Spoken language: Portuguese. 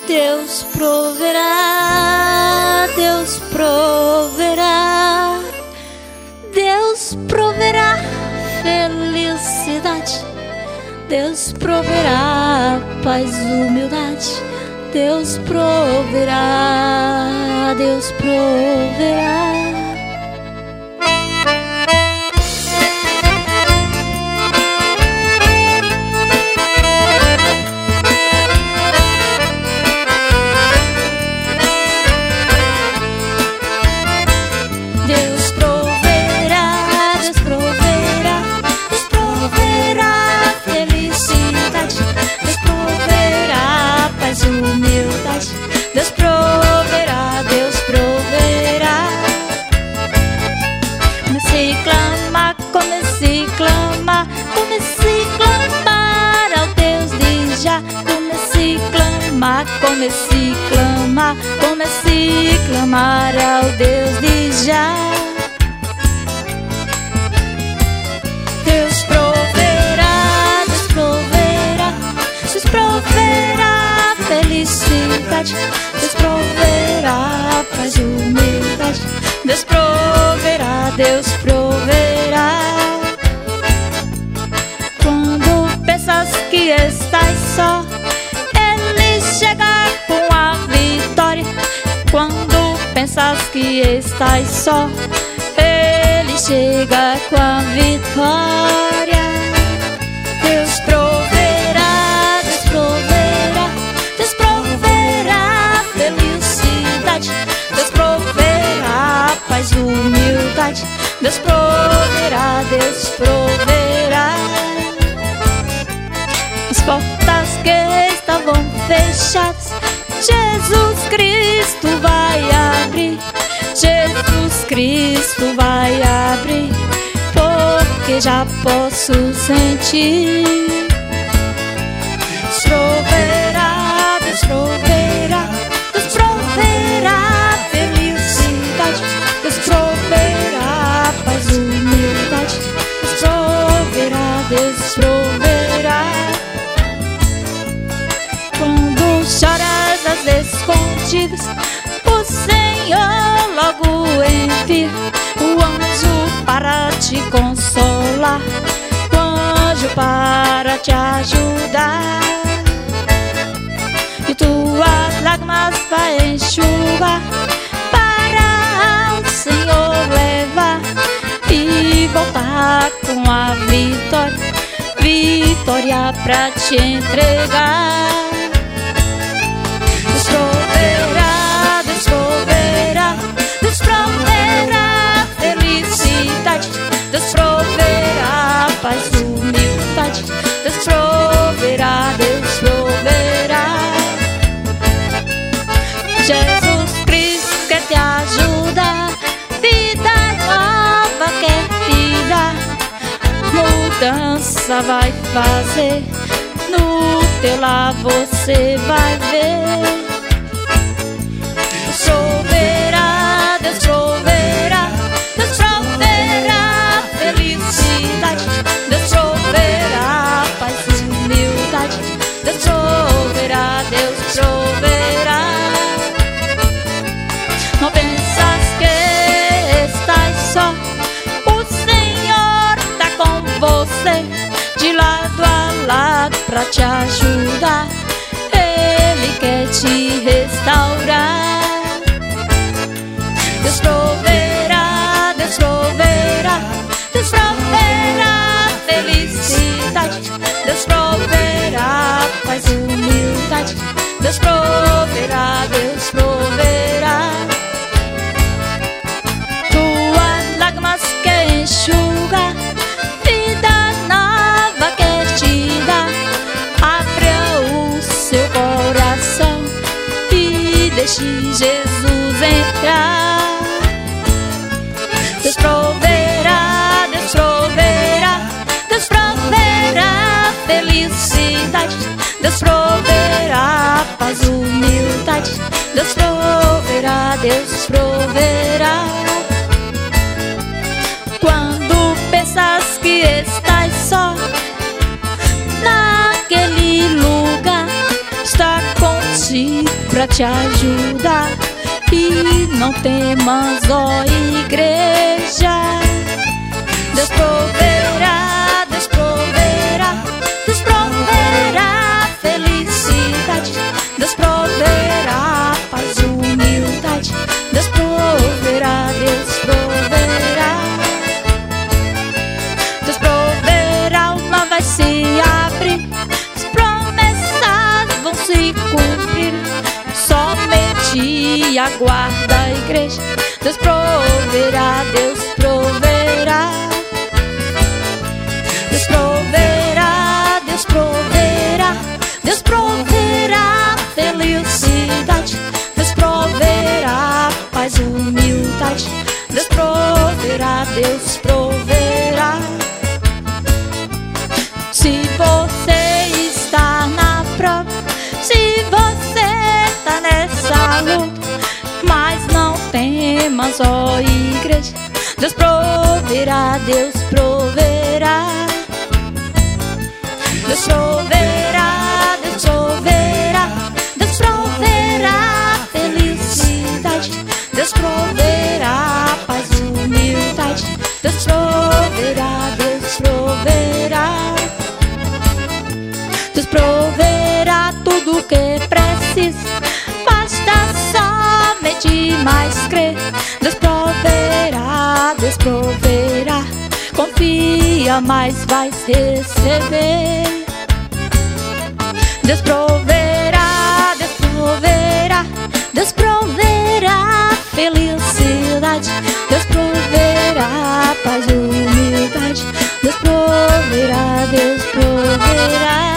Deus proverá, Deus proverá, Deus proverá felicidade, Deus proverá paz, humildade, Deus proverá, Deus proverá. Deus proverá, Deus proverá. Comecei a clamar, comecei a clamar, comecei a clamar ao Deus de já. Comecei a clamar, comecei a clamar, comecei a clamar ao Deus de já. Deus proverá, Deus proverá, Deus proverá felicidade, Deus proverá paz e humildade, Deus proverá, Deus proverá. Quando pensas que estás só, Ele chega com a vitória. Quando pensas que estás só, Ele chega com a vitória. Deus proverá, Deus proverá, Deus proverá felicidade, Deus proverá paz e humildade, Deus proverá, Deus proverá. As portas que estavam fechadas, Jesus Cristo vai abrir, Jesus Cristo vai abrir, porque já posso sentir. Deus proverá, Deus proverá, Deus proverá felicidade, Deus proverá paz e humildade, Deus proverá, Deus proverá. Quando choras às escondidas, o Senhor logo envia o anjo para te consolar, o anjo para te ajudar. E tuas lágrimas vai enxugar, para o Senhor levar e voltar com a vitória, vitória pra te entregar. Deus proverá, Deus proverá, Deus proverá felicidade, Deus proverá paz e humildade, Deus proverá, Deus proverá. Jesus Cristo quer te ajudar, vida nova quer te dar, mudança vai fazer, no teu lar você vai ver. Deus proverá, Deus proverá, Deus proverá felicidade, Deus proverá paz e humildade, Deus proverá, Deus proverá. Não pensas que estás só, o Senhor tá com você, de lado a lado pra te ajudar, Ele quer te restaurar. Deus proverá, Deus proverá, Deus proverá felicidade, Deus proverá paz e humildade, Deus proverá, Deus proverá. Tuas lágrimas quer enxugar, vida nova quer te dar, abra o seu coração e deixe Jesus entrar. Deus proverá, Deus proverá, Deus proverá felicidade, Deus proverá paz e humildade, Deus proverá, Deus proverá. Quando pensas que estás só, naquele lugar está contigo pra te ajudar. E não temas, ó igreja. Deus proverá, Deus proverá, Deus proverá felicidade, Deus proverá paz, humildade, Deus proverá, Deus proverá. Deus proverá, o mar vai se abrir, as promessas vão se cumprir. Somente aguarda a igreja. Deus proverá, Deus proverá. Deus proverá, Deus proverá, Deus proverá felicidade, Deus proverá paz, humildade, Deus proverá, Deus proverá. Se você está na prova, se você está nessa luta, mas não temas, ó igreja. Deus proverá, Deus proverá. Deus proverá, Deus proverá, Deus proverá felicidade, Deus proverá paz, humildade, Deus proverá, Deus proverá. Deus proverá tudo que precisa, basta somente mais crer. Deus proverá, Deus proverá, confia, mas vais receber. Deus proverá, Deus proverá, Deus proverá felicidade, Deus proverá paz, humildade, Deus proverá, Deus proverá.